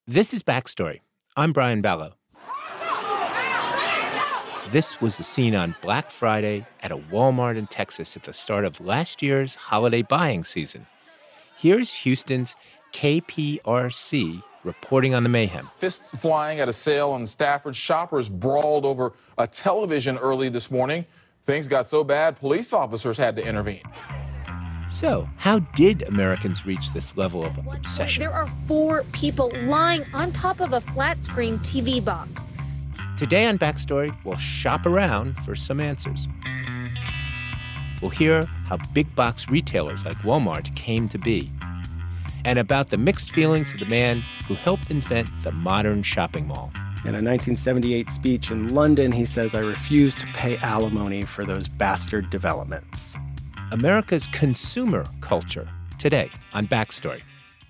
This is Backstory. I'm Brian Ballo. This was the scene on Black Friday at a Walmart in Texas at the start of last year's holiday buying season. Here's Houston's KPRC reporting on the mayhem. Fists flying at a sale on Stafford. Shoppers brawled over a television early this morning. Things got so bad, police officers had to intervene. So, how did Americans reach this level of obsession? There are 4 people lying on top of a flat-screen TV box. Today on Backstory, we'll shop around for some answers. We'll hear how big box retailers like Walmart came to be, and about the mixed feelings of the man who helped invent the modern shopping mall. In a 1978 speech in London, he says, "I refuse to pay alimony for those bastard developments." America's consumer culture, today on Backstory.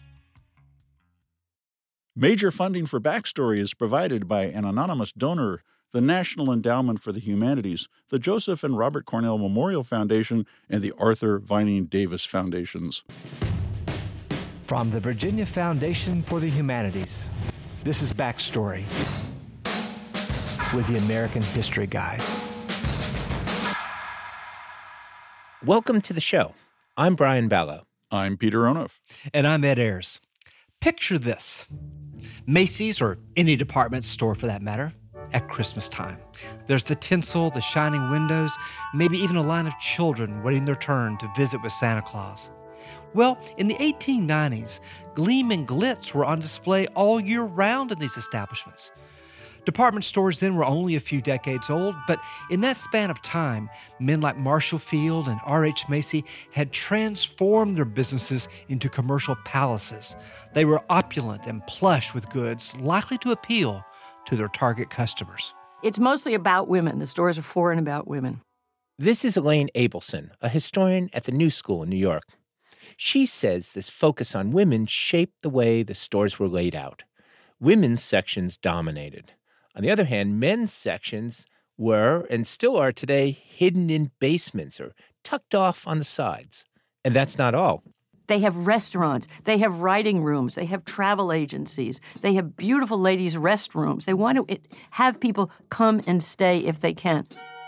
Major funding for Backstory is provided by an anonymous donor, the National Endowment for the Humanities, the Joseph and Robert Cornell Memorial Foundation, and the Arthur Vining Davis Foundations. From the Virginia Foundation for the Humanities, this is Backstory with the American History Guys. Welcome to the show. I'm Brian Ballo. I'm Peter Onuf. And I'm Ed Ayers. Picture this. Macy's, or any department store for that matter, at Christmas time. There's the tinsel, the shining windows, maybe even a line of children waiting their turn to visit with Santa Claus. Well, in the 1890s, gleam and glitz were on display all year round in these establishments. Department stores then were only a few decades old, but in that span of time, men like Marshall Field and R.H. Macy had transformed their businesses into commercial palaces. They were opulent and plush with goods likely to appeal to their target customers. It's mostly about women. The stores are for and about women. This is Elaine Abelson, a historian at the New School in New York. She says this focus on women shaped the way the stores were laid out. Women's sections dominated. On the other hand, men's sections were, and still are today, hidden in basements or tucked off on the sides. And that's not all. They have restaurants. They have writing rooms. They have travel agencies. They have beautiful ladies' restrooms. They want to have people come and stay if they can.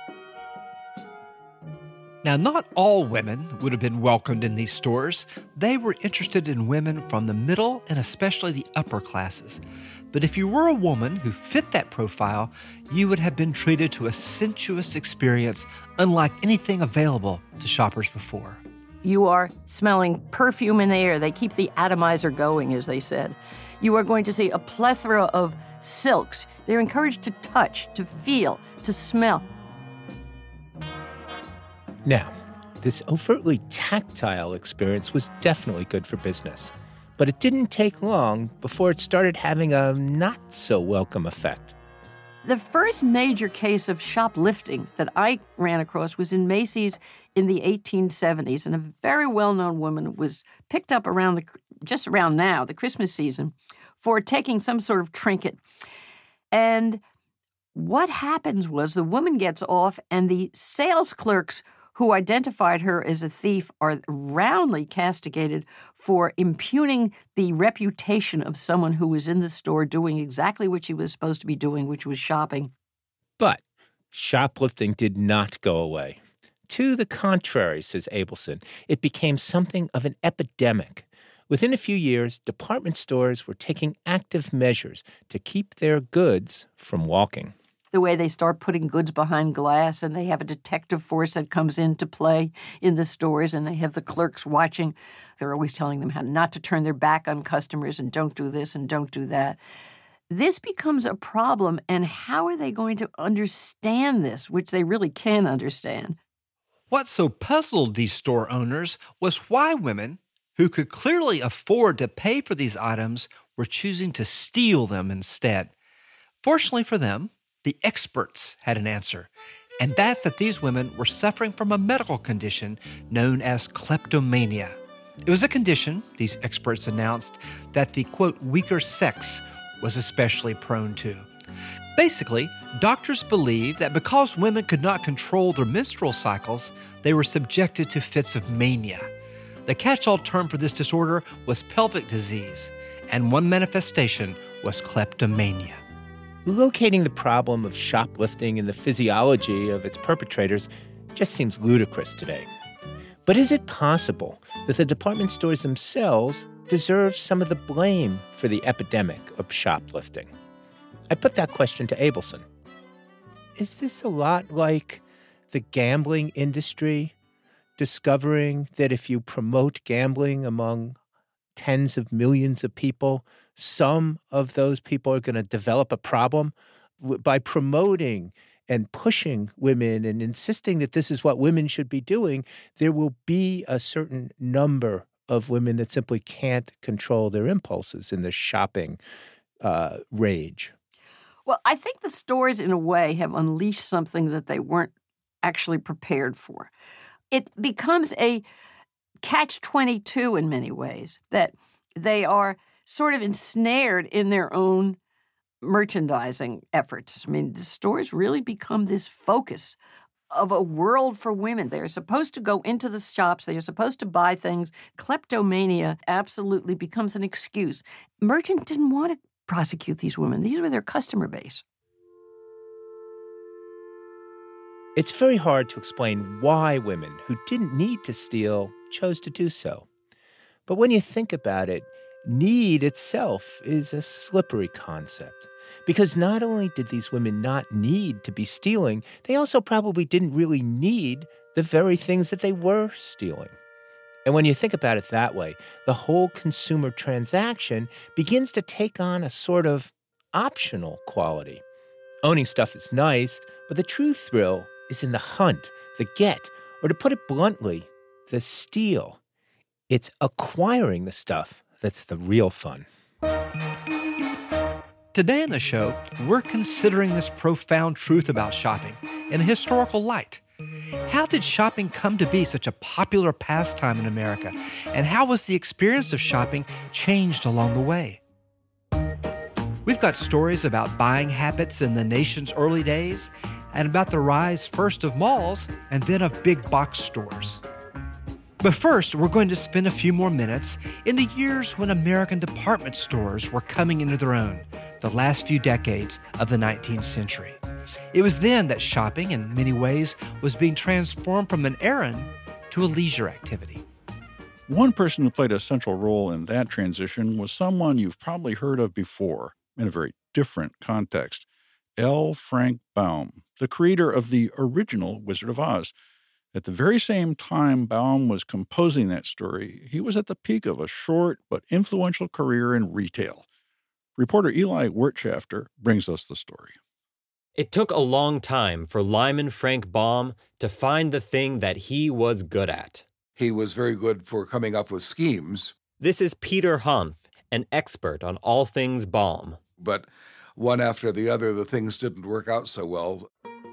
Now, not all women would have been welcomed in these stores. They were interested in women from the middle and especially the upper classes. But if you were a woman who fit that profile, you would have been treated to a sensuous experience unlike anything available to shoppers before. You are smelling perfume in the air. They keep the atomizer going, as they said. You are going to see a plethora of silks. They're encouraged to touch, to feel, to smell. Now, this overtly tactile experience was definitely good for business. But it didn't take long before it started having a not-so-welcome effect. The first major case of shoplifting that I ran across was in Macy's in the 1870s, and a very well-known woman was picked up just around now, the Christmas season, for taking some sort of trinket. And what happens was the woman gets off, and the sales clerks who identified her as a thief are roundly castigated for impugning the reputation of someone who was in the store doing exactly what she was supposed to be doing, which was shopping. But shoplifting did not go away. To the contrary, says Abelson, it became something of an epidemic. Within a few years, department stores were taking active measures to keep their goods from walking. The way they start putting goods behind glass, and they have a detective force that comes into play in the stores, and they have the clerks watching. They're always telling them how not to turn their back on customers and don't do this and don't do that. This becomes a problem, and how are they going to understand this, which they really can understand? What so puzzled these store owners was why women, who could clearly afford to pay for these items, were choosing to steal them instead. Fortunately for them, the experts had an answer, and that's that these women were suffering from a medical condition known as kleptomania. It was a condition, these experts announced, that the, quote, weaker sex was especially prone to. Basically, doctors believed that because women could not control their menstrual cycles, they were subjected to fits of mania. The catch-all term for this disorder was pelvic disease, and one manifestation was kleptomania. Locating the problem of shoplifting in the physiology of its perpetrators just seems ludicrous today. But is it possible that the department stores themselves deserve some of the blame for the epidemic of shoplifting? I put that question to Abelson. Is this a lot like the gambling industry discovering that if you promote gambling among tens of millions of people, some of those people are going to develop a problem? By promoting and pushing women and insisting that this is what women should be doing, there will be a certain number of women that simply can't control their impulses in the shopping rage. Well, I think the stores, in a way, have unleashed something that they weren't actually prepared for. It becomes a catch-22 in many ways, that they are sort of ensnared in their own merchandising efforts. I mean, the stores really become this focus of a world for women. They're supposed to go into the shops. They're supposed to buy things. Kleptomania absolutely becomes an excuse. Merchants didn't want to prosecute these women. These were their customer base. It's very hard to explain why women who didn't need to steal chose to do so. But when you think about it, need itself is a slippery concept. Because not only did these women not need to be stealing, they also probably didn't really need the very things that they were stealing. And when you think about it that way, the whole consumer transaction begins to take on a sort of optional quality. Owning stuff is nice, but the true thrill is in the hunt, the get, or to put it bluntly, the steal. It's acquiring the stuff that's the real fun. Today on the show, we're considering this profound truth about shopping in a historical light. How did shopping come to be such a popular pastime in America? And how was the experience of shopping changed along the way? We've got stories about buying habits in the nation's early days and about the rise first of malls and then of big box stores. But first, we're going to spend a few more minutes in the years when American department stores were coming into their own, the last few decades of the 19th century. It was then that shopping, in many ways, was being transformed from an errand to a leisure activity. One person who played a central role in that transition was someone you've probably heard of before in a very different context. L. Frank Baum, the creator of the original Wizard of Oz. At the very same time Baum was composing that story, he was at the peak of a short but influential career in retail. Reporter Eli Wirtschafter brings us the story. It took a long time for Lyman Frank Baum to find the thing that he was good at. He was very good for coming up with schemes. This is Peter Hanf, an expert on all things Baum. But one after the other, the things didn't work out so well.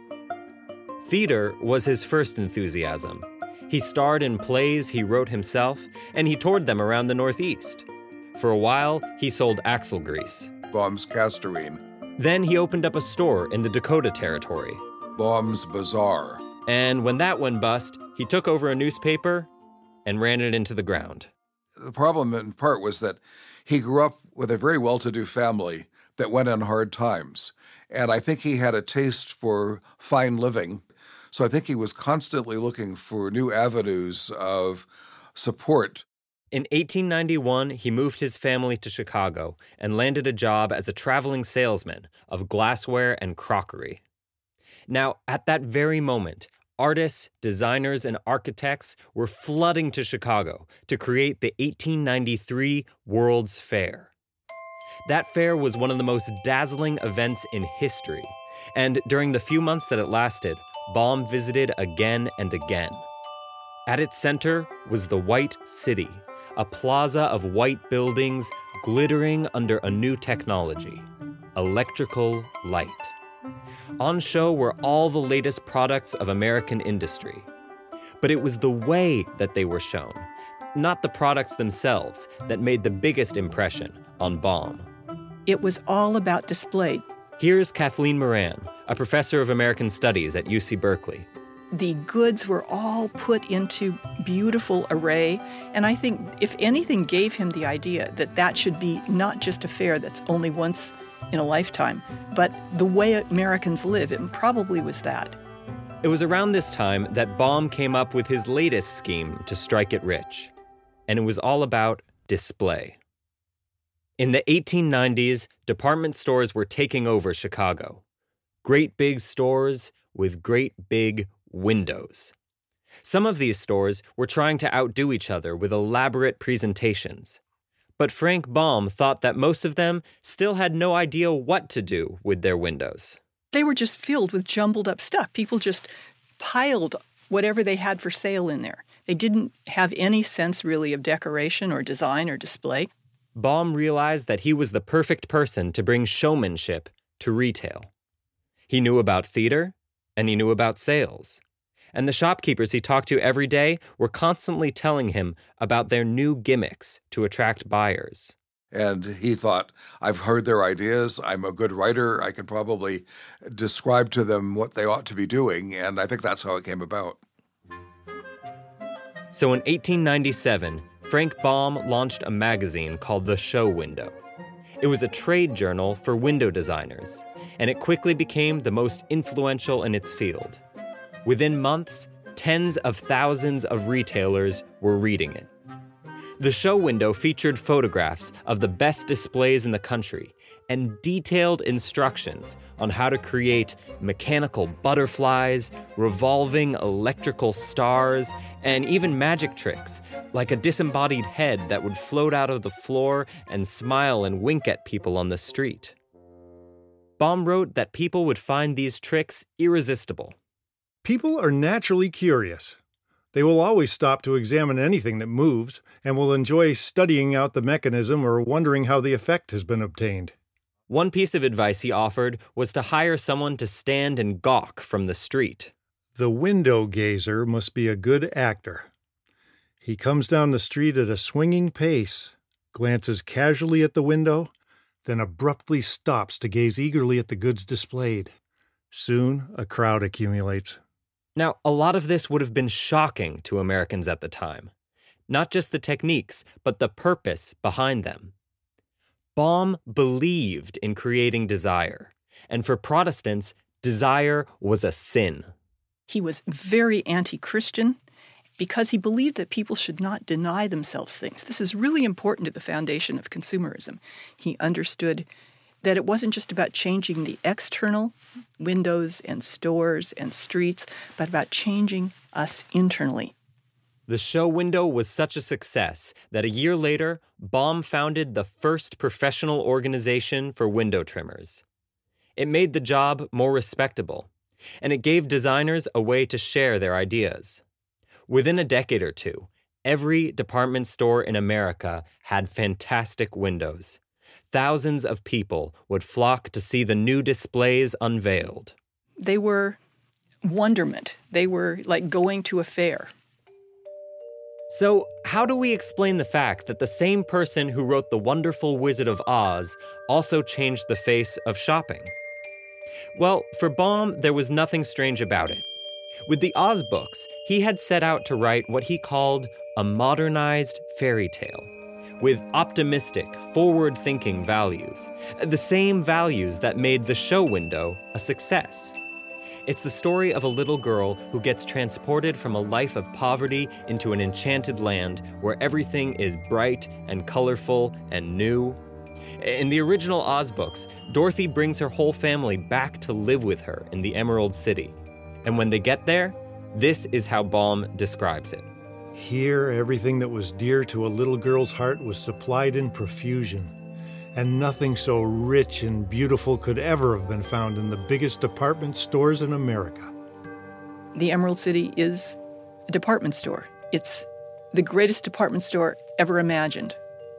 Theater was his first enthusiasm. He starred in plays he wrote himself, and he toured them around the Northeast. For a while, he sold axle grease. Baum's Castorine. Then he opened up a store in the Dakota Territory. Baum's Bazaar. And when that went bust, he took over a newspaper and ran it into the ground. The problem, in part, was that he grew up with a very well-to-do family that went on hard times. And I think he had a taste for fine living. So I think he was constantly looking for new avenues of support. In 1891, he moved his family to Chicago and landed a job as a traveling salesman of glassware and crockery. Now, at that very moment, artists, designers, and architects were flooding to Chicago to create the 1893 World's Fair. That fair was one of the most dazzling events in history, and during the few months that it lasted, Baum visited again and again. At its center was the White City, a plaza of white buildings glittering under a new technology, electrical light. On show were all the latest products of American industry. But it was the way that they were shown, not the products themselves, that made the biggest impression on Baum. It was all about display. Here's Kathleen Moran, a professor of American Studies at UC Berkeley. The goods were all put into beautiful array. And I think if anything gave him the idea that that should be not just a fair that's only once in a lifetime, but the way Americans live, it probably was that. It was around this time that Baum came up with his latest scheme to strike it rich. And it was all about display. In the 1890s, department stores were taking over Chicago. Great big stores with great big windows. Some of these stores were trying to outdo each other with elaborate presentations. But Frank Baum thought that most of them still had no idea what to do with their windows. They were just filled with jumbled up stuff. People just piled whatever they had for sale in there. They didn't have any sense really of decoration or design or display. Baum realized that he was the perfect person to bring showmanship to retail. He knew about theater, and he knew about sales. And the shopkeepers he talked to every day were constantly telling him about their new gimmicks to attract buyers. And he thought, I've heard their ideas. I'm a good writer. I can probably describe to them what they ought to be doing. And I think that's how it came about. So in 1897, Frank Baum launched a magazine called The Show Window. It was a trade journal for window designers, and it quickly became the most influential in its field. Within months, tens of thousands of retailers were reading it. The show window featured photographs of the best displays in the country and detailed instructions on how to create mechanical butterflies, revolving electrical stars, and even magic tricks, like a disembodied head that would float out of the floor and smile and wink at people on the street. Baum wrote that people would find these tricks irresistible. People are naturally curious. They will always stop to examine anything that moves and will enjoy studying out the mechanism or wondering how the effect has been obtained. One piece of advice he offered was to hire someone to stand and gawk from the street. The window gazer must be a good actor. He comes down the street at a swinging pace, glances casually at the window, then abruptly stops to gaze eagerly at the goods displayed. Soon, a crowd accumulates. Now, a lot of this would have been shocking to Americans at the time. Not just the techniques, but the purpose behind them. Baum believed in creating desire, and for Protestants, desire was a sin. He was very anti-Christian because he believed that people should not deny themselves things. This is really important to the foundation of consumerism. He understood that it wasn't just about changing the external windows and stores and streets, but about changing us internally. The show window was such a success that a year later, Baum founded the first professional organization for window trimmers. It made the job more respectable, and it gave designers a way to share their ideas. Within a decade or two, every department store in America had fantastic windows. Thousands of people would flock to see the new displays unveiled. They were wonderment. They were like going to a fair. So, how do we explain the fact that the same person who wrote The Wonderful Wizard of Oz also changed the face of shopping? Well, for Baum, there was nothing strange about it. With the Oz books, he had set out to write what he called a modernized fairy tale, with optimistic, forward-thinking values, the same values that made The Show Window a success. It's the story of a little girl who gets transported from a life of poverty into an enchanted land where everything is bright and colorful and new. In the original Oz books, Dorothy brings her whole family back to live with her in the Emerald City. And when they get there, this is how Baum describes it. Here, everything that was dear to a little girl's heart was supplied in profusion, and nothing so rich and beautiful could ever have been found in the biggest department stores in America. The Emerald City is a department store. It's the greatest department store ever imagined.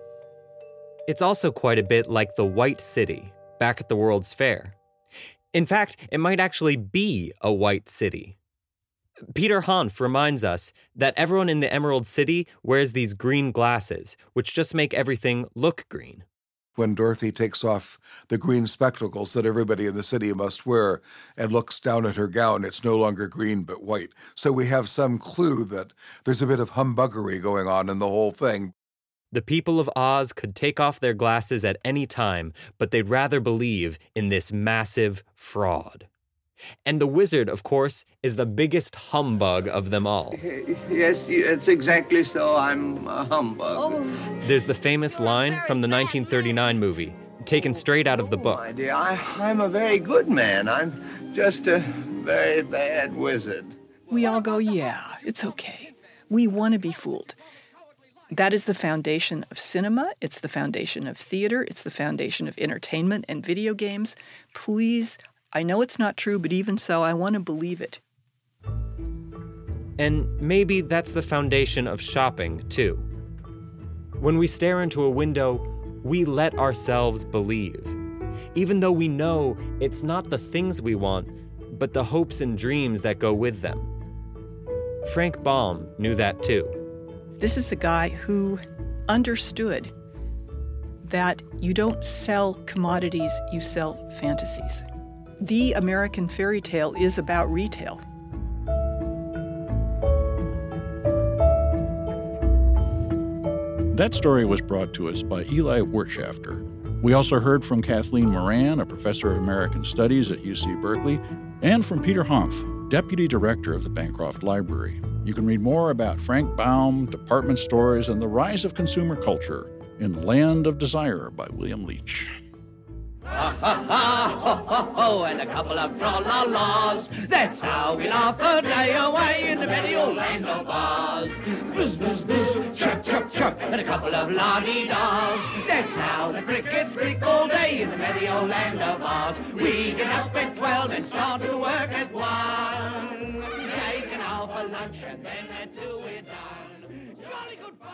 It's also quite a bit like the White City back at the World's Fair. In fact, it might actually be a white city. Peter Hanf reminds us that everyone in the Emerald City wears these green glasses, which just make everything look green. when Dorothy takes off the green spectacles that everybody in the city must wear and looks down at her gown, it's no longer green but white. So we have some clue that there's a bit of humbuggery going on in the whole thing. The people of Oz could take off their glasses at any time, but they'd rather believe in this massive fraud. And the wizard, of course, is the biggest humbug of them all. Yes, it's exactly so. I'm a humbug. Oh. There's the famous line from the 1939 movie, taken straight out of the book. My dear, I'm a very good man. I'm just a very bad wizard. We all go, yeah, it's okay. We want to be fooled. That is the foundation of cinema. It's the foundation of theater. It's the foundation of entertainment and video games. Please, I know it's not true, but even so, I want to believe it. And maybe that's the foundation of shopping, too. When we stare into a window, we let ourselves believe, even though we know it's not the things we want, but the hopes and dreams that go with them. Frank Baum knew that, too. This is a guy who understood that you don't sell commodities, you sell fantasies. The American fairy tale is about retail. That story was brought to us by Eli Wirtschafter. We also heard from Kathleen Moran, a professor of American Studies at UC Berkeley, and from Peter Humph, deputy director of the Bancroft Library. You can read more about Frank Baum, department stores, and the rise of consumer culture in Land of Desire by William Leach. Ha ha ha, ho ho ho, and a couple of tra-la-las. That's how we laugh a day away in the merry old land of Oz. Buzz, buzz, buzz, chirp, chirp, chirp, and a couple of la-dee-das. That's how the crickets freak all day in the merry old land of Oz. We get up at 12 and start to work at 1. Take an hour for lunch and then at 2 we're done. Jolly good fun!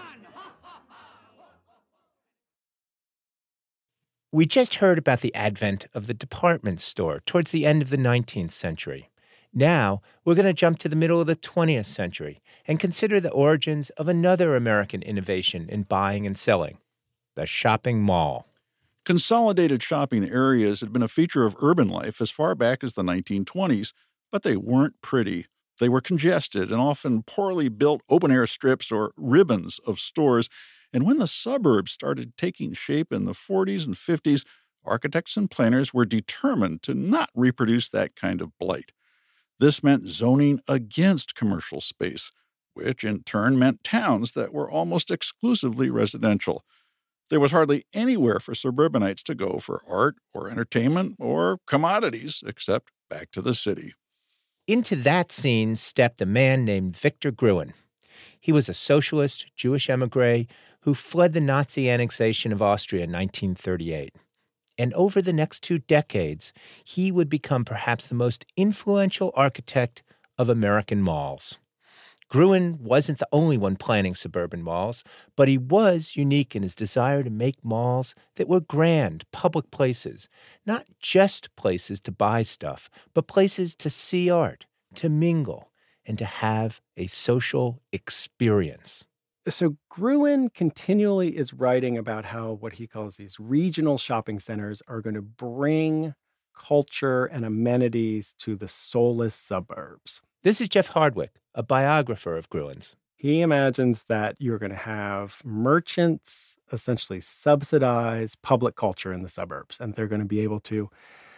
We just heard about the advent of the department store towards the end of the 19th century. Now, we're going to jump to the middle of the 20th century and consider the origins of another American innovation in buying and selling, the shopping mall. Consolidated shopping areas had been a feature of urban life as far back as the 1920s, but they weren't pretty. They were congested and often poorly built open-air strips or ribbons of stores. And when the suburbs started taking shape in the 40s and 50s, architects and planners were determined to not reproduce that kind of blight. This meant zoning against commercial space, which in turn meant towns that were almost exclusively residential. There was hardly anywhere for suburbanites to go for art or entertainment or commodities except back to the city. Into that scene stepped a man named Victor Gruen. He was a socialist Jewish emigre who fled the Nazi annexation of Austria in 1938. And over the next 2 decades, he would become perhaps the most influential architect of American malls. Gruen wasn't the only one planning suburban malls, but he was unique in his desire to make malls that were grand, public places, not just places to buy stuff, but places to see art, to mingle, and to have a social experience. So Gruen continually is writing about how what he calls these regional shopping centers are going to bring culture and amenities to the soulless suburbs. This is Jeff Hardwick, a biographer of Gruen's. He imagines that you're going to have merchants essentially subsidize public culture in the suburbs, and they're going to be able to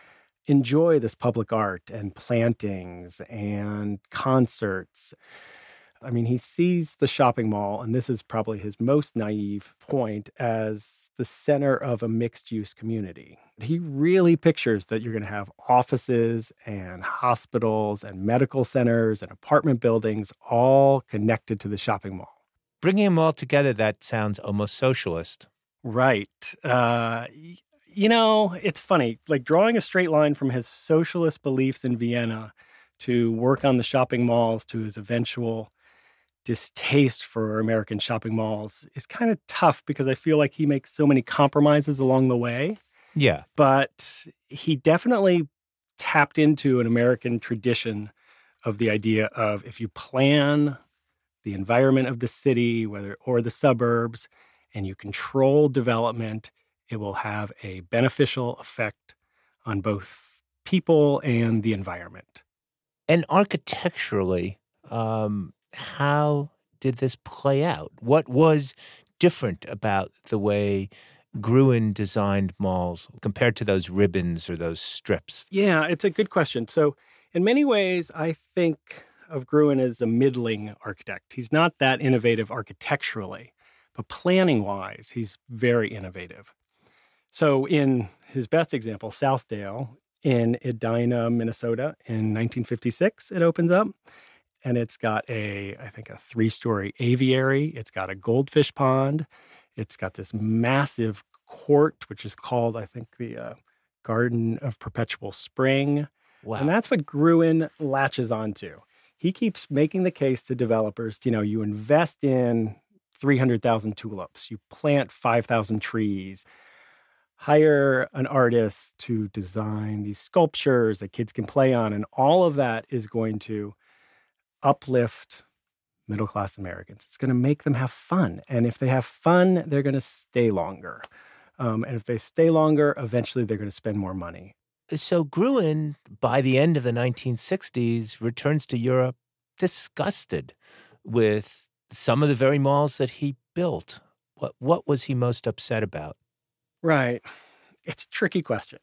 enjoy this public art and plantings and concerts. I mean, he sees the shopping mall, and this is probably his most naive point, as the center of a mixed-use community. He really pictures that you're going to have offices and hospitals and medical centers and apartment buildings all connected to the shopping mall. Bringing them all together, that sounds almost socialist. Right. You know, it's funny, like drawing a straight line from his socialist beliefs in Vienna to work on the shopping malls to his eventual distaste for American shopping malls is kind of tough because I feel like he makes so many compromises along the way. Yeah. But he definitely tapped into an American tradition of the idea of if you plan the environment of the city, or the suburbs, and you control development, It will have a beneficial effect on both people and the environment. And architecturally, how did this play out? What was different about the way Gruen designed malls compared to those ribbons or those strips? Yeah, it's a good question. So in many ways, I think of Gruen as a middling architect. He's not that innovative architecturally, but planning-wise, he's very innovative. So in his best example, Southdale in Edina, Minnesota, in 1956, it opens up. And it's got I think a 3-story aviary. It's got a goldfish pond. It's got this massive court, which is called, I think, the Garden of Perpetual Spring. Wow. And that's what Gruen latches onto. He keeps making the case to developers, you invest in 300,000 tulips, you plant 5,000 trees, hire an artist to design these sculptures that kids can play on, and all of that is going to uplift middle-class Americans. It's going to make them have fun. And if they have fun, they're going to stay longer. And if they stay longer, eventually they're going to spend more money. So Gruen, by the end of the 1960s, returns to Europe disgusted with some of the very malls that he built. What was he most upset about? Right. It's a tricky question.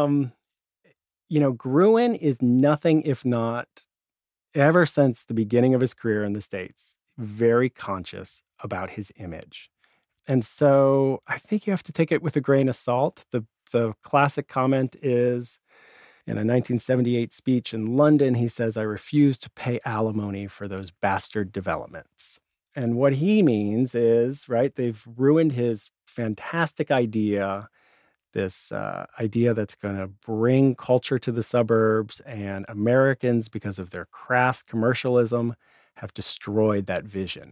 Gruen is nothing if not, ever since the beginning of his career in the States, very conscious about his image. And so I think you have to take it with a grain of salt. The classic comment is, in a 1978 speech in London, he says, "I refuse to pay alimony for those bastard developments." And what he means is, right, they've ruined his fantastic idea, this idea that's going to bring culture to the suburbs, and Americans, because of their crass commercialism, have destroyed that vision.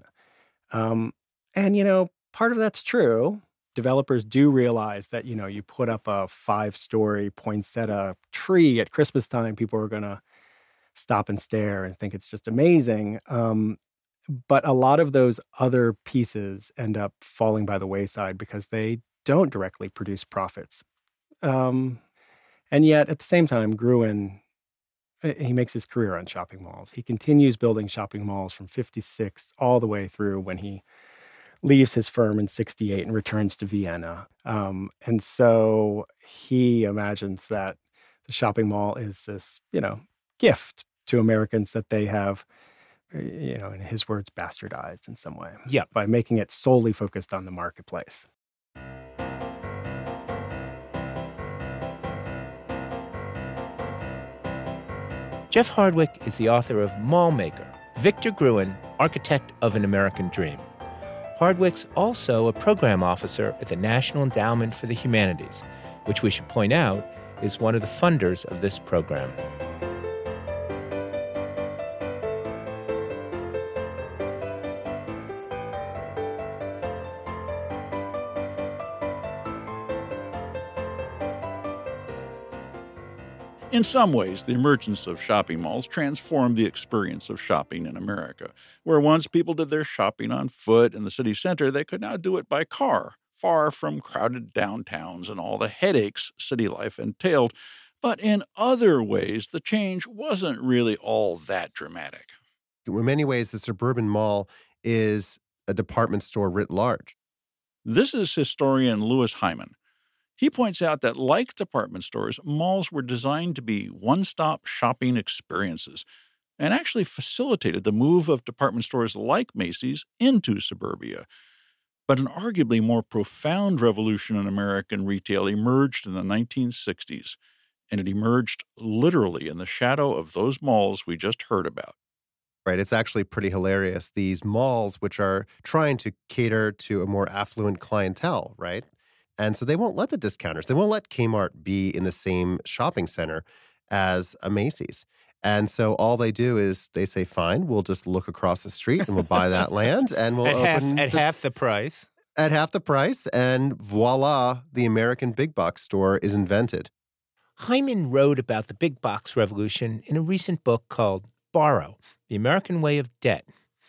Part of that's true. Developers do realize that, you put up a 5-story poinsettia tree at Christmas time, people are going to stop and stare and think it's just amazing. But a lot of those other pieces end up falling by the wayside because they don't directly produce profits. And yet, at the same time, Gruen, he makes his career on shopping malls. He continues building shopping malls from 56 all the way through when he leaves his firm in 68 and returns to Vienna. And so he imagines that the shopping mall is this, gift to Americans that they have, in his words, bastardized in some way. Yeah. By making it solely focused on the marketplace. Jeff Hardwick is the author of Mall Maker, Victor Gruen, Architect of an American Dream. Hardwick's also a program officer at the National Endowment for the Humanities, which we should point out is one of the funders of this program. In some ways, the emergence of shopping malls transformed the experience of shopping in America. Where once people did their shopping on foot in the city center, they could now do it by car, far from crowded downtowns and all the headaches city life entailed. But in other ways, the change wasn't really all that dramatic. In many ways, the suburban mall is a department store writ large. This is historian Louis Hyman. He points out that, like department stores, malls were designed to be one-stop shopping experiences and actually facilitated the move of department stores like Macy's into suburbia. But an arguably more profound revolution in American retail emerged in the 1960s, and it emerged literally in the shadow of those malls we just heard about. Right, it's actually pretty hilarious. These malls, which are trying to cater to a more affluent clientele, right? And so they won't let the discounters, they won't let Kmart be in the same shopping center as a Macy's. And so all they do is they say, fine, we'll just look across the street and we'll buy that land and we'll open at half the price. At half the price, and voila, the American big box store is invented. Hyman wrote about the big box revolution in a recent book called Borrow, The American Way of Debt.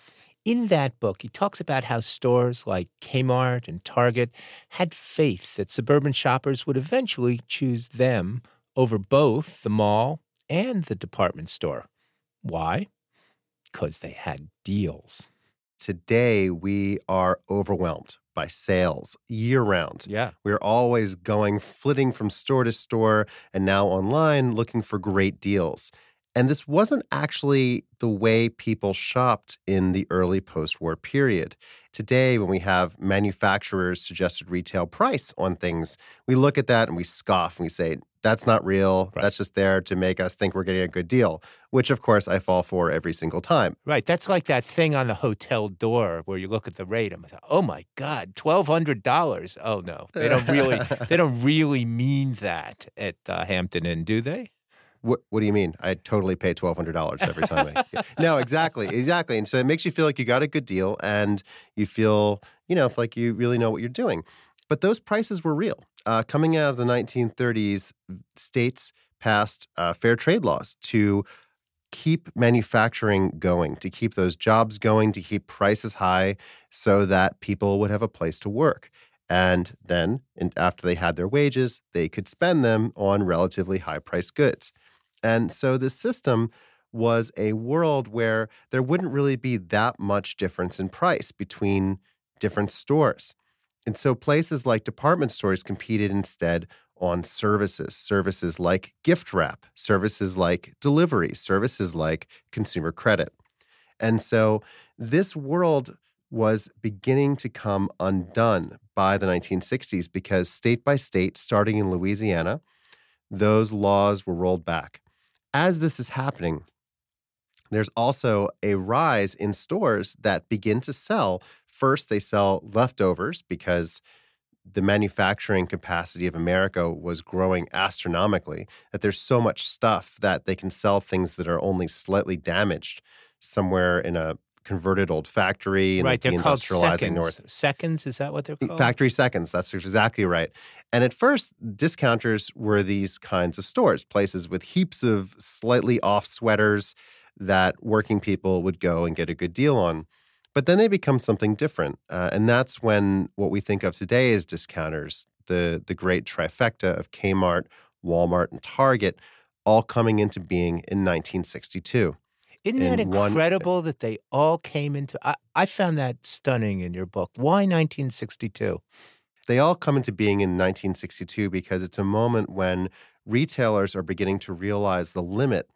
In that book, he talks about how stores like Kmart and Target had faith that suburban shoppers would eventually choose them over both the mall and the department store. Why? Because they had deals. Today, we are overwhelmed by sales year-round. Yeah. We're always flitting from store to store and now online looking for great deals. And this wasn't actually the way people shopped in the early post-war period. Today, when we have manufacturers' suggested retail price on things, we look at that and we scoff and we say, that's not real. Right. That's just there to make us think we're getting a good deal, which, of course, I fall for every single time. Right. That's like that thing on the hotel door where you look at the rate. I'm like, oh, my God, $1,200. Oh, no. They don't really mean that at Hampton Inn, do they? What do you mean? I totally pay $1,200 every time. No, exactly. And so it makes you feel like you got a good deal and you feel, like you really know what you're doing. But those prices were real. Coming out of the 1930s, states passed fair trade laws to keep manufacturing going, to keep those jobs going, to keep prices high so that people would have a place to work. And then, after they had their wages, they could spend them on relatively high-priced goods. And so the system was a world where there wouldn't really be that much difference in price between different stores. And so places like department stores competed instead on services like gift wrap, services like delivery, services like consumer credit. And so this world was beginning to come undone by the 1960s because state by state, starting in Louisiana, those laws were rolled back. As this is happening, there's also a rise in stores that begin to sell. First, they sell leftovers because the manufacturing capacity of America was growing astronomically, that there's so much stuff that they can sell things that are only slightly damaged somewhere in a converted old factory. Right, they're called industrializing seconds. Seconds, is that what they're called? Factory seconds, that's exactly right. And at first, discounters were these kinds of stores, places with heaps of slightly off sweaters that working people would go and get a good deal on. But then they become something different. And that's when what we think of today as discounters, the great trifecta of Kmart, Walmart, and Target, all coming into being in 1962. Isn't that incredible that they all came into I found that stunning in your book. Why 1962? They all come into being in 1962 because it's a moment when retailers are beginning to realize the limit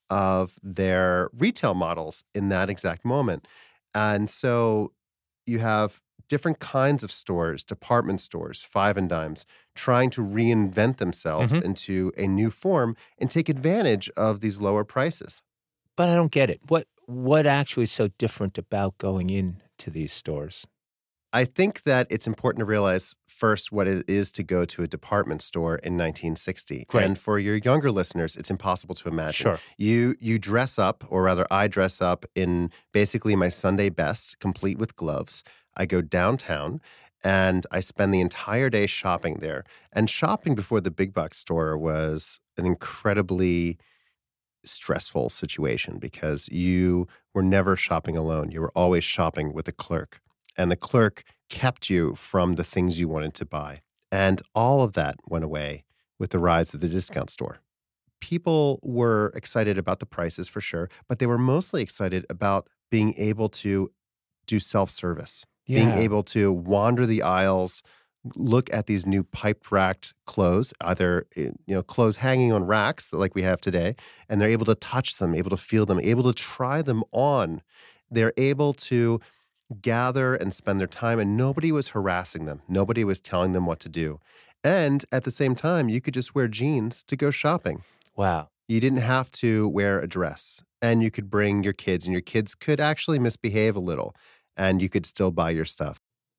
of their retail models in that exact moment. And so you have different kinds of stores, department stores, five and dimes, trying to reinvent themselves into a new form and take advantage of these lower prices. But I don't get it. What actually is so different about going into these stores? I think that it's important to realize first what it is to go to a department store in 1960. Great. And for your younger listeners, it's impossible to imagine. Sure. You dress up, or rather I dress up in basically my Sunday best, complete with gloves. I go downtown and I spend the entire day shopping there. And shopping before the big box store was an incredibly stressful situation because you were never shopping alone. You were always shopping with a clerk. And the clerk kept you from the things you wanted to buy. And all of that went away with the rise of the discount store. People were excited about the prices for sure, but they were mostly excited about being able to do self-service, being able to wander the aisles, look at these new pipe-racked clothes, either clothes hanging on racks like we have today, and they're able to touch them, able to feel them, able to try them on. They're able to gather and spend their time, and nobody was harassing them. Nobody was telling them what to do. And at the same time, you could just wear jeans to go shopping. Wow. You didn't have to wear a dress, and you could bring your kids, and your kids could actually misbehave a little, and you could still buy your stuff.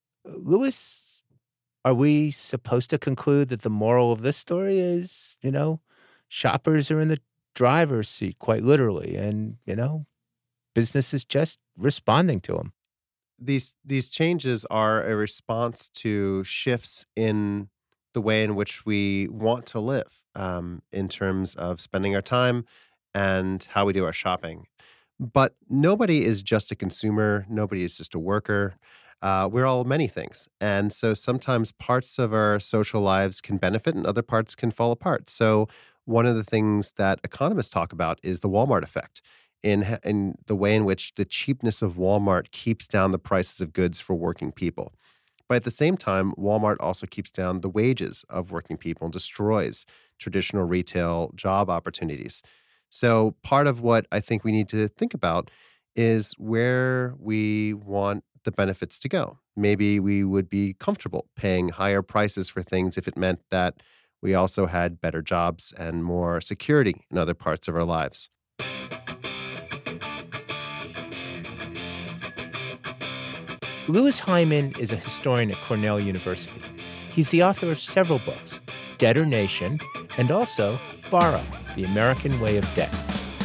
Louis, are we supposed to conclude that the moral of this story is, shoppers are in the driver's seat, quite literally, and, business is just responding to them? These changes are a response to shifts in the way in which we want to live, in terms of spending our time and how we do our shopping. But nobody is just a consumer. Nobody is just a worker. We're all many things. And so sometimes parts of our social lives can benefit and other parts can fall apart. So one of the things that economists talk about is the Walmart effect in the way in which the cheapness of Walmart keeps down the prices of goods for working people. But at the same time, Walmart also keeps down the wages of working people and destroys traditional retail job opportunities. So part of what I think we need to think about is where we want the benefits to go. Maybe we would be comfortable paying higher prices for things if it meant that we also had better jobs and more security in other parts of our lives. Louis Hyman is a historian at Cornell University. He's the author of several books, Debtor Nation, and also Borrow, The American Way of Debt.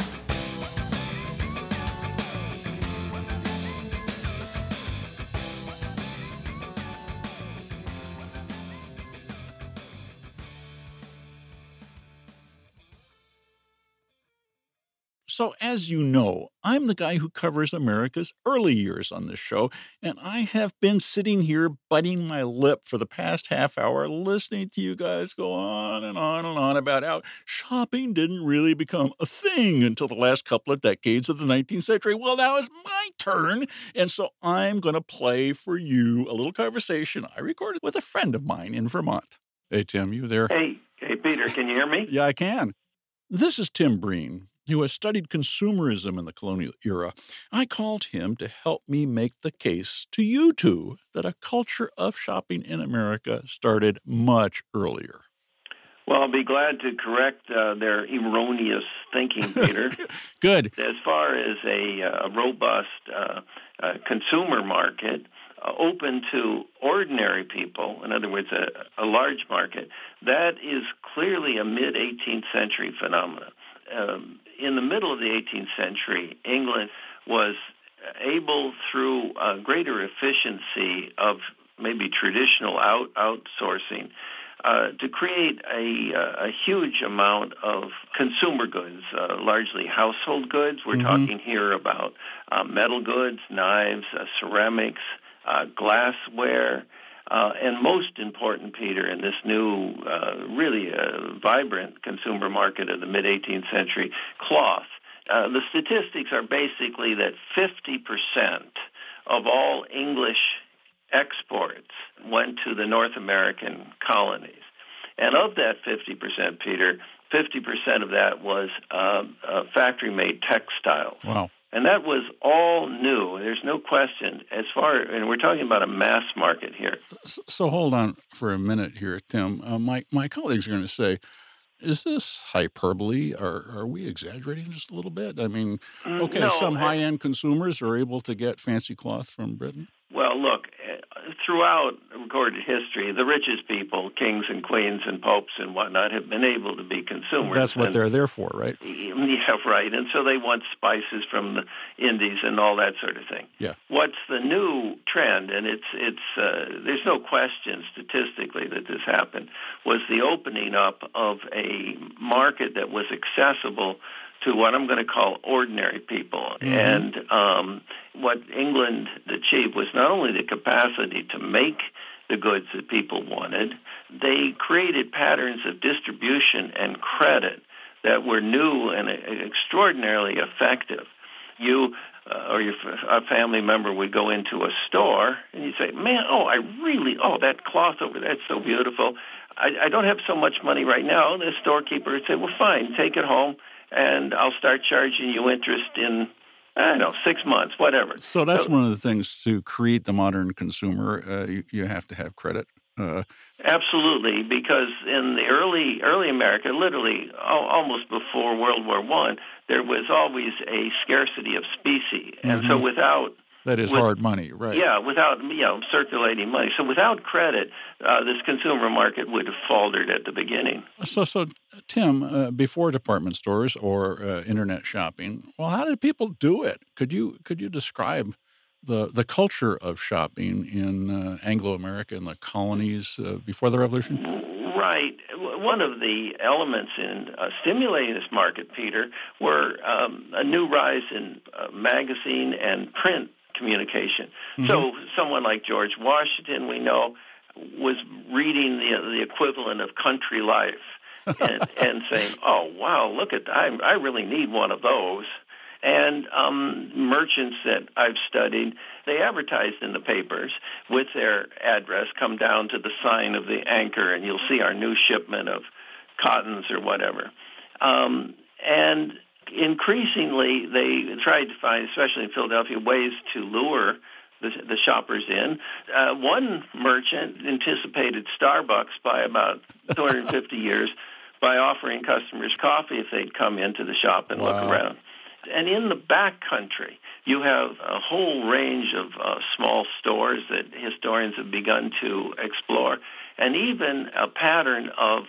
So, as you know, I'm the guy who covers America's early years on this show, and I have been sitting here biting my lip for the past half hour listening to you guys go on and on and on about how shopping didn't really become a thing until the last couple of decades of the 19th century. Well, now it's my turn, and so I'm going to play for you a little conversation I recorded with a friend of mine in Vermont. Hey, Tim, you there? Hey, Peter, can you hear me? Yeah, I can. This is Tim Breen, who has studied consumerism in the colonial era. I called him to help me make the case to you two that a culture of shopping in America started much earlier. Well, I'll be glad to correct their erroneous thinking, Peter. Good. As far as a robust consumer market, open to ordinary people, in other words, a large market, that is clearly a mid-18th century phenomenon. In the middle of the 18th century, England was able, through greater efficiency of maybe traditional outsourcing, to create a huge amount of consumer goods, largely household goods. We're talking here about metal goods, knives, ceramics, glassware, and most important, Peter, in this new, really vibrant consumer market of the mid-18th century, cloth. The statistics are basically that 50% of all English exports went to the North American colonies. And of that 50%, Peter, 50% of that was factory-made textiles. Wow. And that was all new. There's no question. And we're talking about a mass market here. So hold on for a minute here, Tim. My colleagues are going to say, is this hyperbole? Are we exaggerating just a little bit? I mean, okay, some high-end consumers are able to get fancy cloth from Britain. Well, look, throughout recorded history, the richest people, kings and queens and popes and whatnot, have been able to be consumers. That's what they're there for, right? Yeah, right. And so they want spices from the Indies and all that sort of thing. Yeah. What's the new trend, and there's no question statistically that this happened, was the opening up of a market that was accessible to what I'm going to call ordinary people. And what England achieved was not only the capacity to make the goods that people wanted, they created patterns of distribution and credit that were new and extraordinarily effective. You or a family member would go into a store and you'd say, man, that cloth over there, it's so beautiful. I don't have so much money right now. The storekeeper would say, well, fine, take it home, and I'll start charging you interest in, 6 months, whatever. So that's one of the things to create the modern consumer. You have to have credit. Absolutely, because in the early America, literally almost before World War I, there was always a scarcity of specie. And so without... That is hard money, right? Yeah, without circulating money. So without credit, this consumer market would have faltered at the beginning. So Tim, before department stores or internet shopping, well, how did people do it? Could you describe the culture of shopping in Anglo-America and the colonies before the Revolution? Right. one of the elements in stimulating this market, Peter, were a new rise in magazine and print communication. Mm-hmm. So someone like George Washington, we know, was reading the equivalent of Country Life and saying, oh, wow, look at that. I really need one of those. And merchants that I've studied, they advertised in the papers with their address, come down to the sign of the anchor, and you'll see our new shipment of cottons or whatever. And increasingly, they tried to find, especially in Philadelphia, ways to lure the shoppers in. One merchant anticipated Starbucks by about 250 years by offering customers coffee if they'd come into the shop and look around. And in the back country, you have a whole range of small stores that historians have begun to explore, and even a pattern of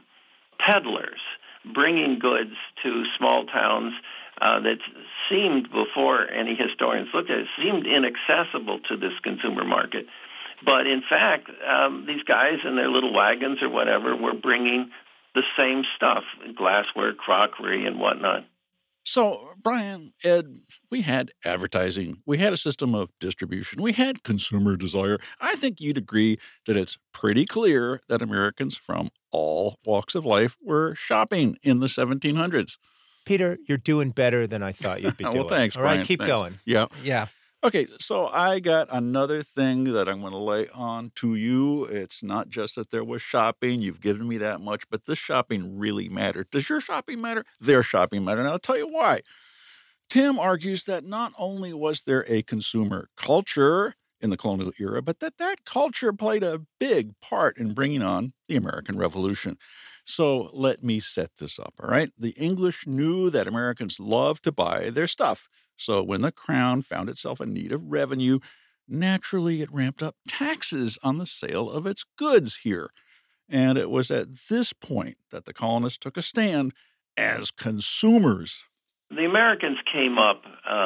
peddlers bringing goods to small towns that seemed, before any historians looked at it, seemed inaccessible to this consumer market. But in fact, these guys in their little wagons or whatever were bringing the same stuff, glassware, crockery, and whatnot. So, Brian, Ed, we had advertising. We had a system of distribution. We had consumer desire. I think you'd agree that it's pretty clear that Americans from all walks of life were shopping in the 1700s. Peter, you're doing better than I thought you'd be doing. Well, thanks, Brian. All right, keep thanks. going. Yeah. Yeah. Okay, so I got another thing that I'm going to lay on to you. It's not just that there was shopping. You've given me that much, but this shopping really mattered. Does your shopping matter? Their shopping mattered. And I'll tell you why. Tim argues that not only was there a consumer culture in the colonial era, but that culture played a big part in bringing on the American Revolution. So let me set this up, all right? The English knew that Americans loved to buy their stuff. So when the crown found itself in need of revenue, naturally it ramped up taxes on the sale of its goods here. And it was at this point that the colonists took a stand as consumers. The Americans came up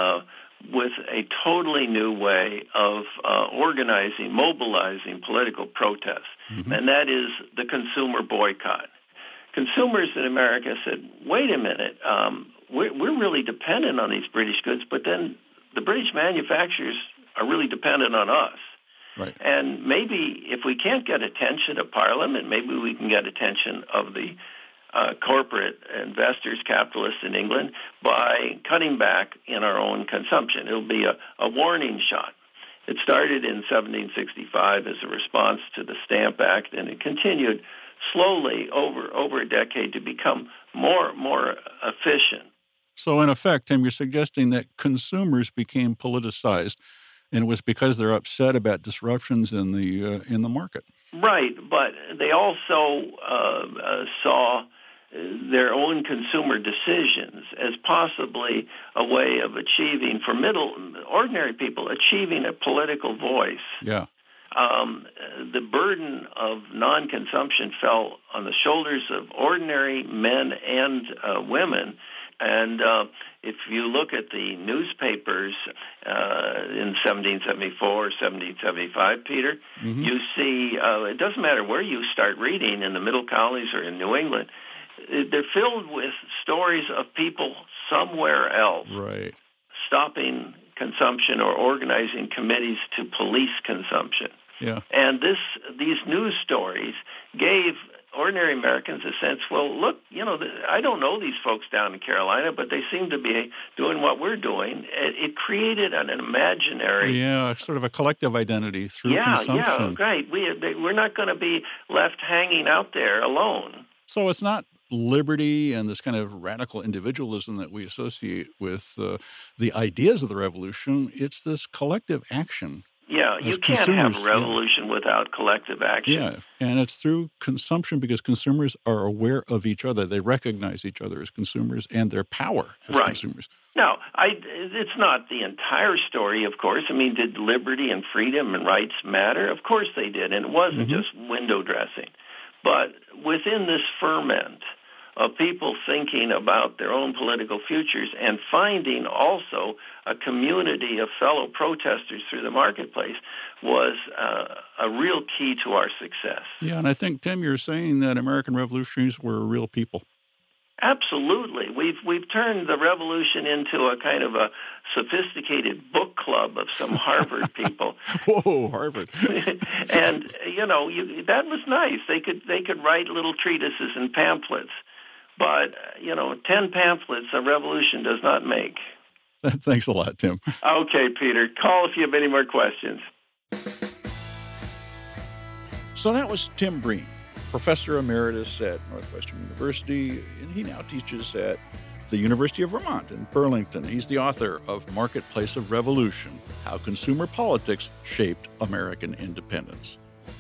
with a totally new way of organizing, mobilizing political protest, and that is the consumer boycott. Consumers in America said, wait a minute, we're really dependent on these British goods, but then the British manufacturers are really dependent on us. Right. And maybe if we can't get attention of Parliament, maybe we can get attention of the corporate investors, capitalists in England, by cutting back in our own consumption. It'll be a warning shot. It started in 1765 as a response to the Stamp Act, and it continued slowly over a decade to become more efficient. So in effect, Tim, you're suggesting that consumers became politicized, and it was because they're upset about disruptions in the market. Right, but they also saw their own consumer decisions as possibly a way of achieving, for ordinary people, achieving a political voice. Yeah. The burden of non-consumption fell on the shoulders of ordinary men and women. And if you look at the newspapers in 1774 or 1775, Peter, you see it doesn't matter where you start reading, in the Middle Colonies or in New England, they're filled with stories of people somewhere else stopping consumption or organizing committees to police consumption. Yeah. And these news stories gave ordinary Americans a sense, well, look, I don't know these folks down in Carolina, but they seem to be doing what we're doing. It created an imaginary... Yeah, sort of a collective identity through consumption. Yeah, right. We're not going to be left hanging out there alone. So it's not liberty and this kind of radical individualism that we associate with the ideas of the revolution. It's this collective action. Yeah, you can't have a revolution without collective action. Yeah, and it's through consumption because consumers are aware of each other. They recognize each other as consumers and their power as consumers. Now, it's not the entire story, of course. I mean, did liberty and freedom and rights matter? Of course they did, and it wasn't just window dressing. But within this ferment of people thinking about their own political futures and finding also a community of fellow protesters through the marketplace was a real key to our success. Yeah, and I think, Tim, you're saying that American revolutionaries were real people. Absolutely. We've turned the revolution into a kind of a sophisticated book club of some Harvard people. Whoa, Harvard. And, that was nice. They could write little treatises and pamphlets. But, 10 pamphlets a revolution does not make. Thanks a lot, Tim. Okay, Peter. Call if you have any more questions. So that was Tim Breen, Professor Emeritus at Northwestern University, and he now teaches at the University of Vermont in Burlington. He's the author of Marketplace of Revolution, How Consumer Politics Shaped American Independence.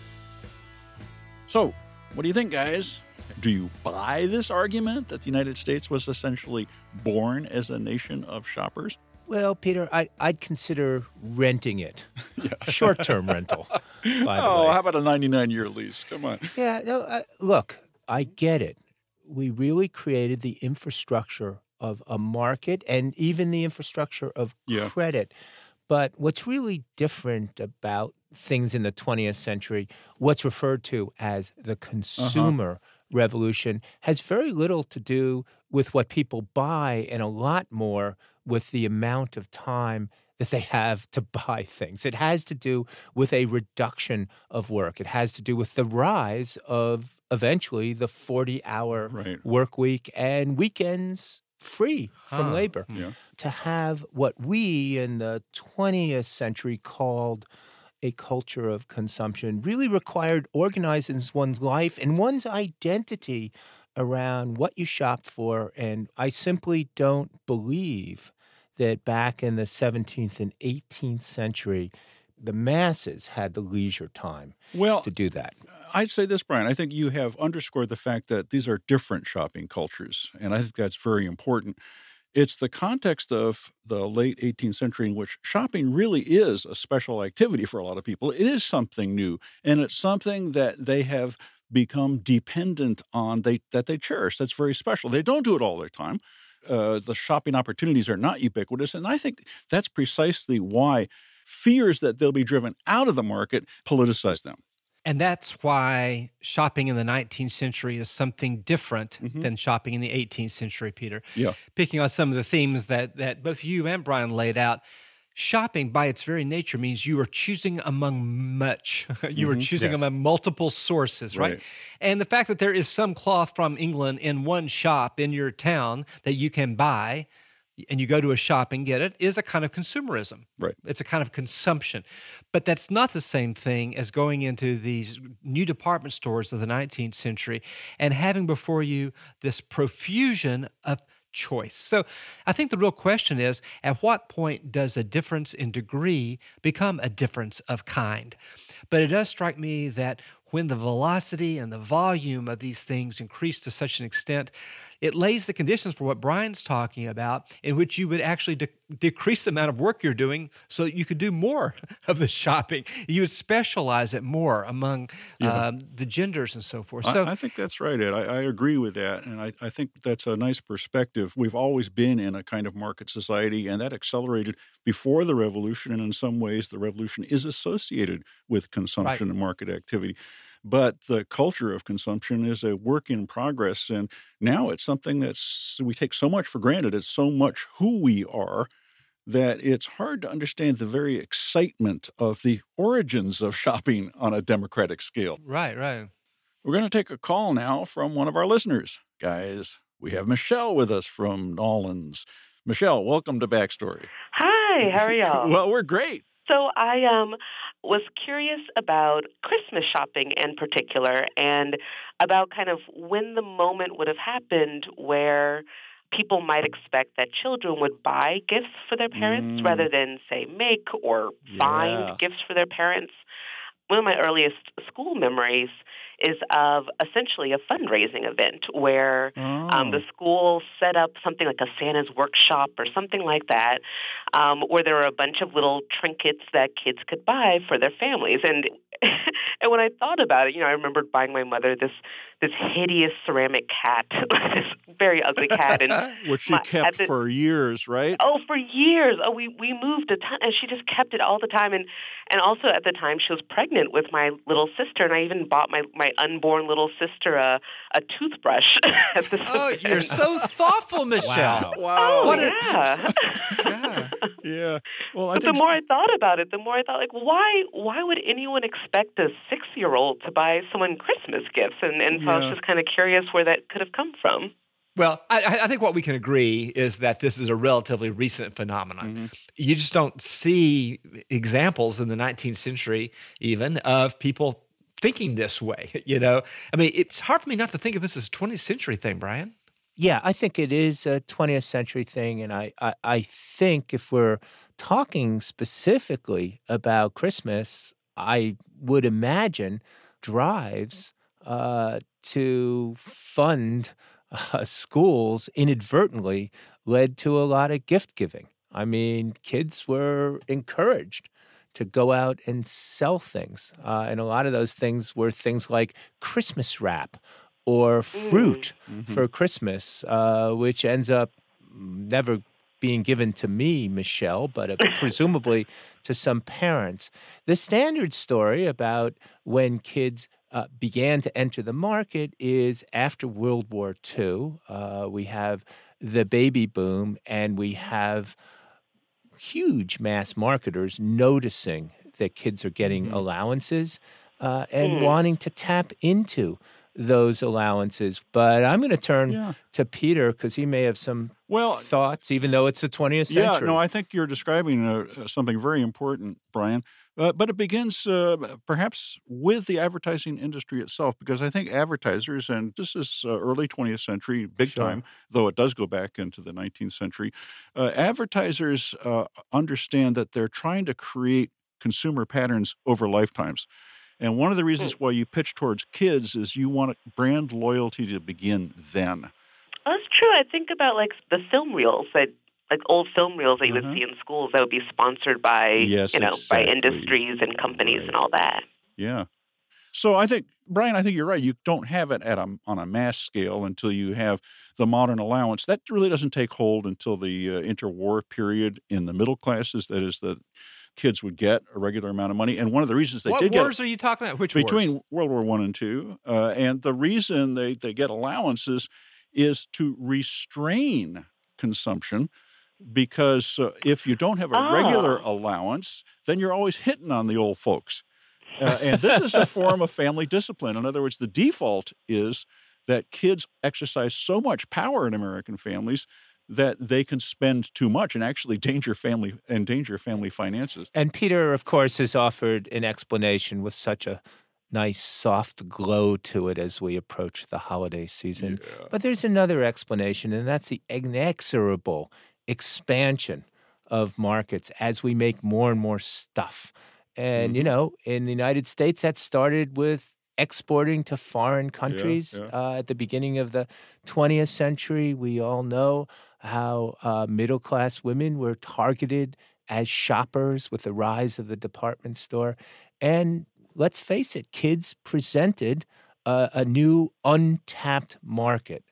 So, what do you think, guys? Do you buy this argument that the United States was essentially born as a nation of shoppers? Well, Peter, I'd consider renting it. Short-term rental, by the way. How about a 99-year lease? Come on. Yeah, no, look, I get it. We really created the infrastructure of a market and even the infrastructure of credit. But what's really different about things in the 20th century, what's referred to as the consumer revolution, has very little to do with what people buy and a lot more with the amount of time that they have to buy things. It has to do with a reduction of work. It has to do with the rise of, eventually, the 40-hour work week and weekends free from labor. Yeah. To have what we in the 20th century called a culture of consumption really required organizing one's life and one's identity around what you shop for. And I simply don't believe that back in the 17th and 18th century, the masses had the leisure time to do that. I'd say this, Brian. I think you have underscored the fact that these are different shopping cultures, and I think that's very important. It's the context of the late 18th century in which shopping really is a special activity for a lot of people. It is something new, and it's something that they have become dependent on, that they cherish. That's very special. They don't do it all the time. The shopping opportunities are not ubiquitous, and I think that's precisely why fears that they'll be driven out of the market politicize them. And that's why shopping in the 19th century is something different than shopping in the 18th century, Peter. Yeah. Picking on some of the themes that both you and Brian laid out, shopping by its very nature means you are choosing among much. You are choosing among multiple sources, right? And the fact that there is some cloth from England in one shop in your town that you can buy, and you go to a shop and get it, is a kind of consumerism. Right. It's a kind of consumption. But that's not the same thing as going into these new department stores of the 19th century and having before you this profusion of choice. So I think the real question is, at what point does a difference in degree become a difference of kind? But it does strike me that when the velocity and the volume of these things increase to such an extent, it lays the conditions for what Brian's talking about, in which you would actually decrease the amount of work you're doing so that you could do more of the shopping. You would specialize it more among the genders and so forth. So I think that's right, Ed. I agree with that, and I think that's a nice perspective. We've always been in a kind of market society, and that accelerated before the revolution, and in some ways the revolution is associated with consumption and market activity. But the culture of consumption is a work in progress, and now it's something we take so much for granted. It's so much who we are that it's hard to understand the very excitement of the origins of shopping on a democratic scale. Right. We're going to take a call now from one of our listeners. Guys, we have Michelle with us from Nolens. Michelle, welcome to Backstory. Hi, how are y'all? Well, we're great. So I was curious about Christmas shopping in particular, and about kind of when the moment would have happened where people might expect that children would buy gifts for their parents rather than, say, make or find gifts for their parents. One of my earliest school memories is of essentially a fundraising event where the school set up something like a Santa's workshop or something like that, where there were a bunch of little trinkets that kids could buy for their families. And and when I thought about it, I remembered buying my mother this this hideous ceramic cat, this very ugly cat. And which she kept for years, right? Oh, for years. Oh, we moved a ton, and she just kept it all the time. And also at the time, she was pregnant with my little sister, and I even bought my unborn little sister a toothbrush. Oh, you're so thoughtful, Michelle. Wow. Oh, yeah. Yeah. Well, But the more I thought about it, the more I thought, like, why would anyone expect a 6-year-old to buy someone Christmas gifts? And so I was just kind of curious where that could have come from. Well, I think what we can agree is that this is a relatively recent phenomenon. Mm-hmm. You just don't see examples in the 19th century even of people thinking this way, you know? I mean, it's hard for me not to think of this as a 20th century thing, Brian. Yeah, I think it is a 20th century thing. And I think if we're talking specifically about Christmas, I would imagine drives to fund schools inadvertently led to a lot of gift giving. I mean, kids were encouraged to go out and sell things. And a lot of those things were things like Christmas wrap or fruit for Christmas, which ends up never being given to me, Michelle, but presumably to some parents. The standard story about when kids began to enter the market is after World War II. We have the baby boom, and we have huge mass marketers noticing that kids are getting allowances and wanting to tap into those allowances. But I'm going to turn to Peter because he may have some thoughts, even though it's the 20th century. Yeah, no, I think you're describing something very important, Brian. But it begins perhaps with the advertising industry itself, because I think advertisers, and this is early 20th century, big time, though it does go back into the 19th century, advertisers understand that they're trying to create consumer patterns over lifetimes. And one of the reasons why you pitch towards kids is you want brand loyalty to begin then. That's true. I think about like the film reels like old film reels that you would see in schools that would be sponsored by, by industries and companies and all that. Yeah. So I think, Brian, you're right. You don't have it on a mass scale until you have the modern allowance. That really doesn't take hold until the interwar period in the middle classes. That is, the kids would get a regular amount of money. And one of the reasons they did get... What wars are you talking about? Which between wars? World War I and II. And the reason they get allowances is to restrain consumption, because if you don't have a regular allowance, then you're always hitting on the old folks. And this is a form of family discipline. In other words, the default is that kids exercise so much power in American families that they can spend too much and actually endanger family finances. And Peter, of course, has offered an explanation with such a nice soft glow to it as we approach the holiday season. Yeah. But there's another explanation, and that's the inexorable expansion of markets as we make more and more stuff. And, in the United States, that started with exporting to foreign countries at the beginning of the 20th century. We all know how middle-class women were targeted as shoppers with the rise of the department store. And let's face it, kids presented a new untapped market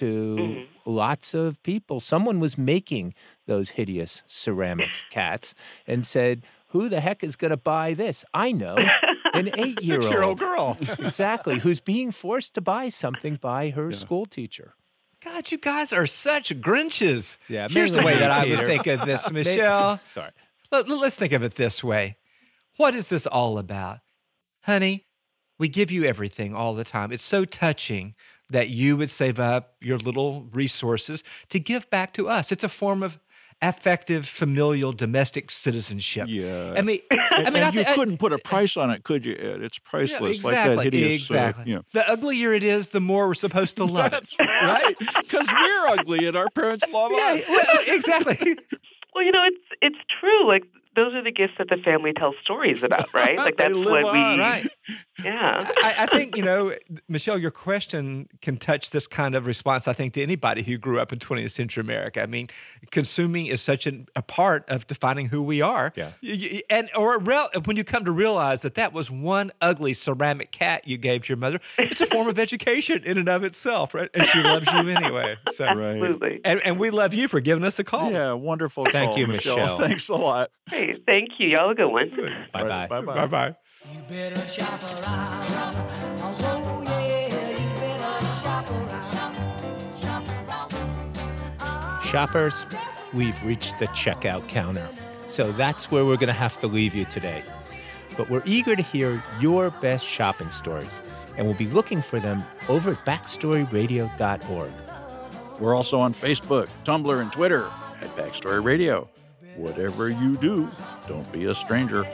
to lots of people. Someone was making those hideous ceramic cats and said, who the heck is going to buy this? I know, an 8-year-old. 6-year-old girl. Exactly, who's being forced to buy something by her school teacher. God, you guys are such Grinches. Yeah, here's the way that I would think of this, Michelle. Sorry. Let's think of it this way. What is this all about? Honey, we give you everything all the time. It's so touching that you would save up your little resources to give back to us. It's a form of affective, familial, domestic citizenship. Yeah. I mean, you couldn't put a price on it, could you, Ed? It's priceless. Yeah, exactly, like that hideous. Exactly. The uglier it is, the more we're supposed to love That's right. Because we're ugly and our parents love us. Well, exactly. Well, it's true. Like, those are the gifts that the family tells stories about, right? Like, that's what we... Right. Yeah. I think, Michelle, your question can touch this kind of response, I think, to anybody who grew up in 20th century America. I mean, consuming is such a part of defining who we are. Yeah. When you come to realize that was one ugly ceramic cat you gave to your mother, it's a form of education in and of itself, right? And she loves you anyway. So, Absolutely. And we love you for giving us a call. Yeah, wonderful Thank call, you, Michelle. Thanks a lot. Hey, thank you. Y'all have a good one. Bye-bye. Bye-bye. Bye-bye. You better shop around. Oh, yeah, you better shop around. Shop around. Shoppers, we've reached the checkout counter. So that's where we're going to have to leave you today. But we're eager to hear your best shopping stories, and we'll be looking for them over at backstoryradio.org. We're also on Facebook, Tumblr, and Twitter at Backstory Radio. Whatever you do, don't be a stranger.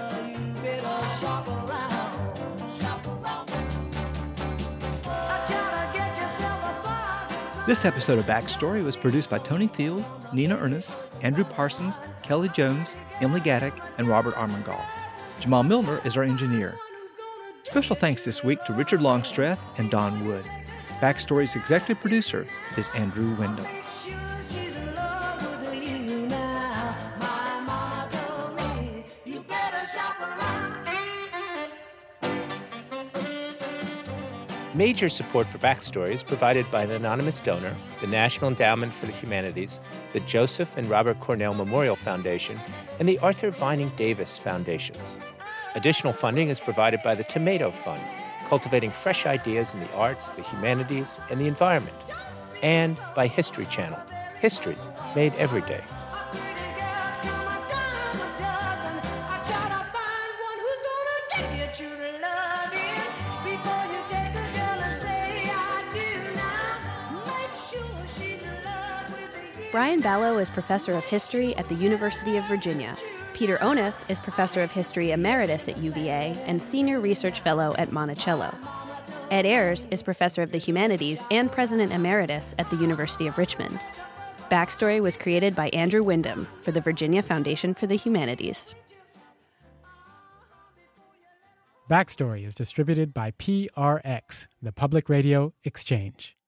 This episode of Backstory was produced by Tony Field, Nina Ernest, Andrew Parsons, Kelly Jones, Emily Gaddick, and Robert Armengol. Jamal Milner is our engineer. Special thanks this week to Richard Longstreth and Don Wood. Backstory's executive producer is Andrew Wyndham. Major support for Backstory is provided by an anonymous donor, the National Endowment for the Humanities, the Joseph and Robert Cornell Memorial Foundation, and the Arthur Vining Davis Foundations. Additional funding is provided by the Tomato Fund, cultivating fresh ideas in the arts, the humanities, and the environment, and by History Channel, history made every day. Brian Ballow is professor of history at the University of Virginia. Peter Onuf is professor of history emeritus at UVA and senior research fellow at Monticello. Ed Ayers is professor of the humanities and president emeritus at the University of Richmond. Backstory was created by Andrew Wyndham for the Virginia Foundation for the Humanities. Backstory is distributed by PRX, the Public Radio Exchange.